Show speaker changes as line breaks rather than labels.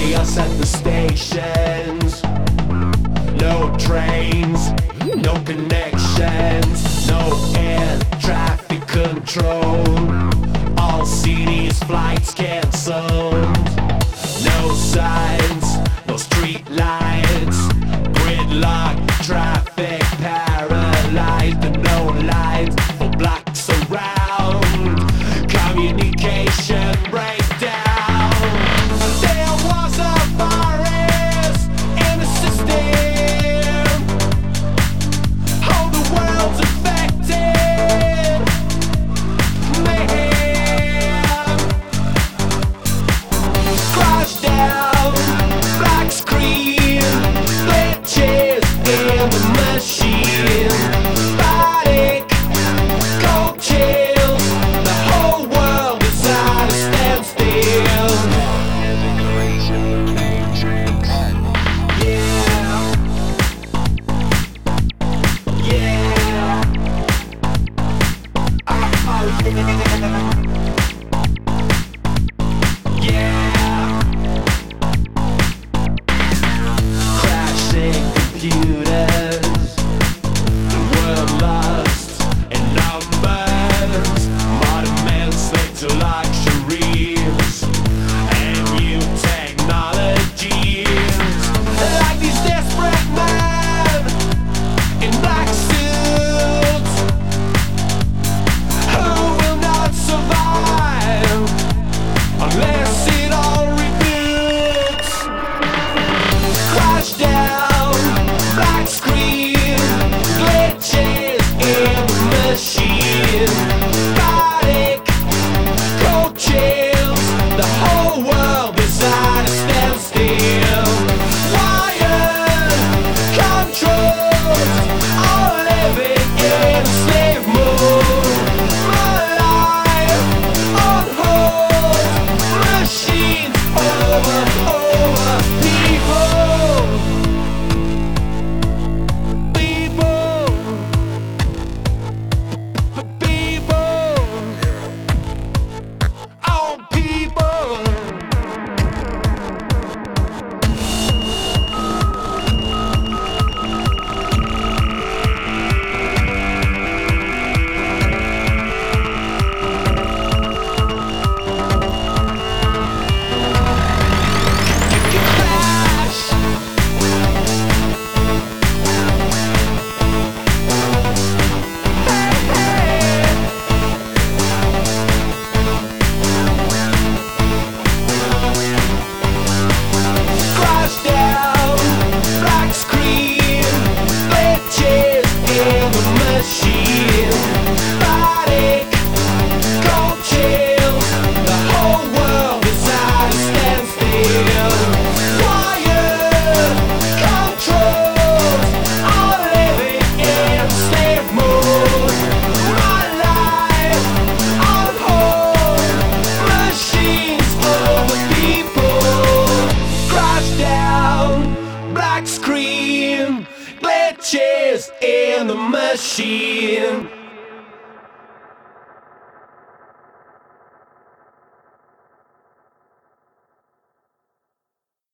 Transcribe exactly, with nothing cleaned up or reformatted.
chaos at the stations. No trains, no connections, no air traffic control. All cities flights cancelled. No signs, no street lights. Gridlock, traffic paralyzed, and no lines for blocks around. Communication breakdown. There was a virus in the system. Oh, the world's affected. Mayhem. Crash down, black screen, glitches in the machine. Panic, cold chills, the whole world is at a standstill. Yeah, yeah, oh yeah, yeah. Crashing computers, the world lost in numbers. Modern men slave to luxuries and new technologies. Like these desperate men in black suits who will not survive unless it all reboots. Crash down, black screen, glitches in the machine. Panic, cold chills, the whole world is at a standstill. Wired, controls, all living in slave mode. My life on hold, machines over, over people. People, people, all people. Crash. Hey, hey. Crash down, black screen, glitches in the machine. Panic, cold chills, the whole world is at a standstill. Wired, controls, all living in slave mode. My life on hold, machines over people. Crash down, black screen, glitches in the machine.